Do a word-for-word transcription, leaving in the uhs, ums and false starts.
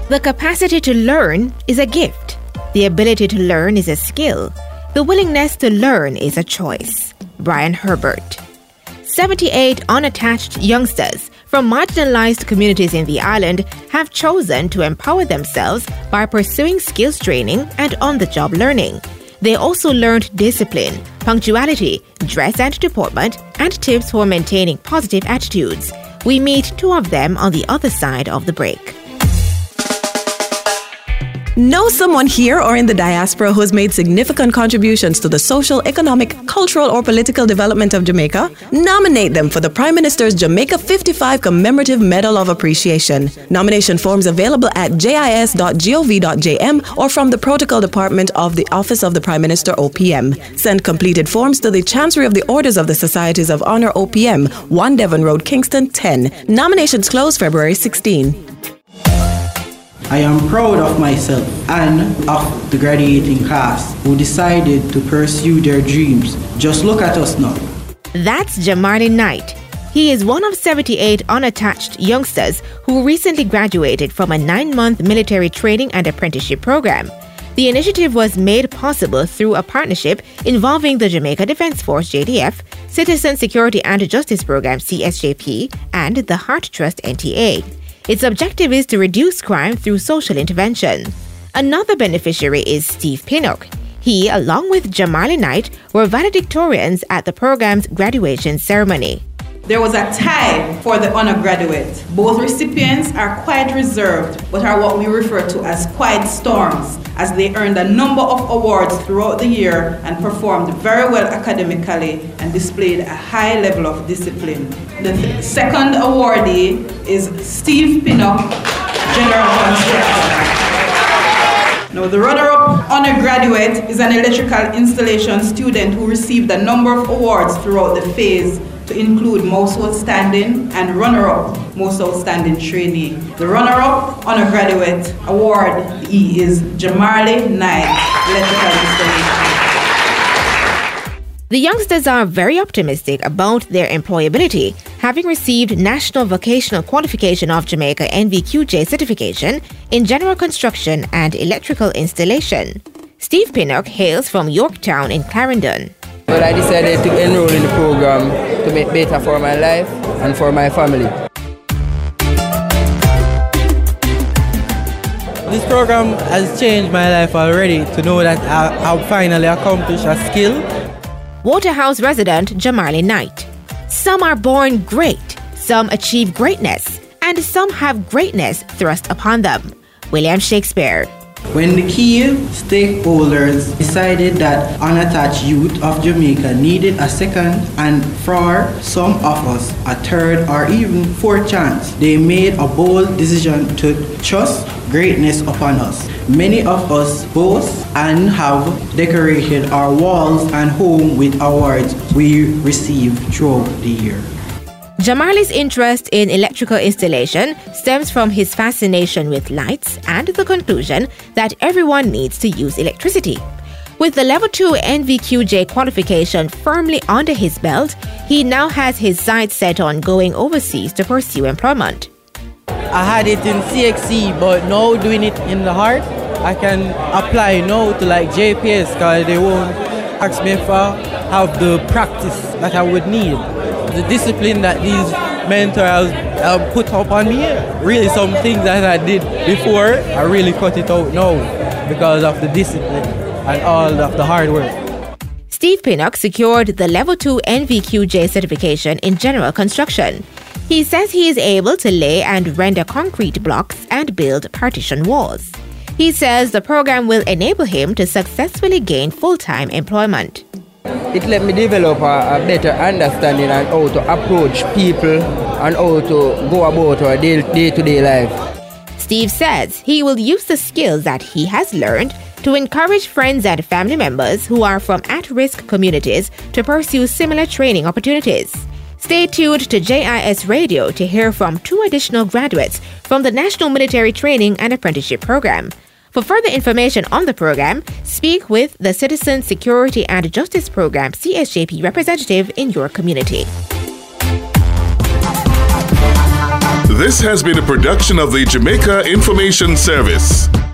The capacity to learn is a gift. The ability to learn is a skill. The willingness to learn is a choice. Brian Herbert. seventy-eight unattached youngsters from marginalized communities in the island have chosen to empower themselves by pursuing skills training and on-the-job learning. They also learned discipline, punctuality, dress and deportment, and tips for maintaining positive attitudes. We meet two of them on the other side of the break. Know someone here or in the diaspora who has made significant contributions to the social, economic, cultural, or political development of Jamaica? Nominate them for the Prime Minister's Jamaica fifty-five Commemorative Medal of Appreciation. Nomination forms available at j i s dot gov dot j m or from the Protocol Department of the Office of the Prime Minister O P M. Send completed forms to the Chancery of the Orders of the Societies of Honor O P M, one Devon Road, Kingston, ten. Nominations close February sixteenth. I am proud of myself and of the graduating class who decided to pursue their dreams. Just look at us now. That's Jamali Knight. He is one of seventy-eight unattached youngsters who recently graduated from a nine-month military training and apprenticeship program. The initiative was made possible through a partnership involving the Jamaica Defence Force J D F, Citizen Security and Justice Program C S J P, and the Heart Trust N T A. Its objective is to reduce crime through social intervention. Another beneficiary is Steve Pinnock. He, along with Jamali Knight, were valedictorians at the program's graduation ceremony. There was a tie for the honor graduate. Both recipients are quite reserved, but are what we refer to as quiet storms, as they earned a number of awards throughout the year and performed very well academically and displayed a high level of discipline. The th- second awardee is Steve Pinnock, General Construction. Now, the runner-up honor graduate is an electrical installation student who received a number of awards throughout the phase, to include Most Outstanding and Runner-Up Most Outstanding Trainee. The Runner-Up Honor Graduate Award E is Jamali Knight, Electrical Installation. The youngsters are very optimistic about their employability, having received National Vocational Qualification of Jamaica N V Q J certification in general construction and electrical installation. Steve Pinnock hails from Yorktown in Clarendon. Well, I decided to enroll in the program to make better for my life and for my family. This program has changed my life already, to know that I, I've finally accomplished a skill. Waterhouse resident Jamali Knight. Some are born great, some achieve greatness, and some have greatness thrust upon them. William Shakespeare. When the key stakeholders decided that unattached youth of Jamaica needed a second and for some of us a third or even fourth chance, they made a bold decision to trust greatness upon us. Many of us boast and have decorated our walls and home with awards we received throughout the year. Jamali's interest in electrical installation stems from his fascination with lights and the conclusion that everyone needs to use electricity. With the Level two N V Q J qualification firmly under his belt, he now has his sights set on going overseas to pursue employment. I had it in C X C, but now doing it in the heart, I can apply now to like J P S because they won't ask me if I have the practice that I would need. The discipline that these mentors uh, put up on me, really some things that I did before, I really cut it out now because of the discipline and all of the hard work. Steve Pinnock secured the Level two N V Q J certification in general construction. He says he is able to lay and render concrete blocks and build partition walls. He says the program will enable him to successfully gain full-time employment. It let me develop a, a better understanding on how to approach people and how to go about our day, day-to-day life. Steve says he will use the skills that he has learned to encourage friends and family members who are from at-risk communities to pursue similar training opportunities. Stay tuned to J I S Radio to hear from two additional graduates from the National Military Training and Apprenticeship Program. For further information on the program, speak with the Citizen Security and Justice Program C S J P representative in your community. This has been a production of the Jamaica Information Service.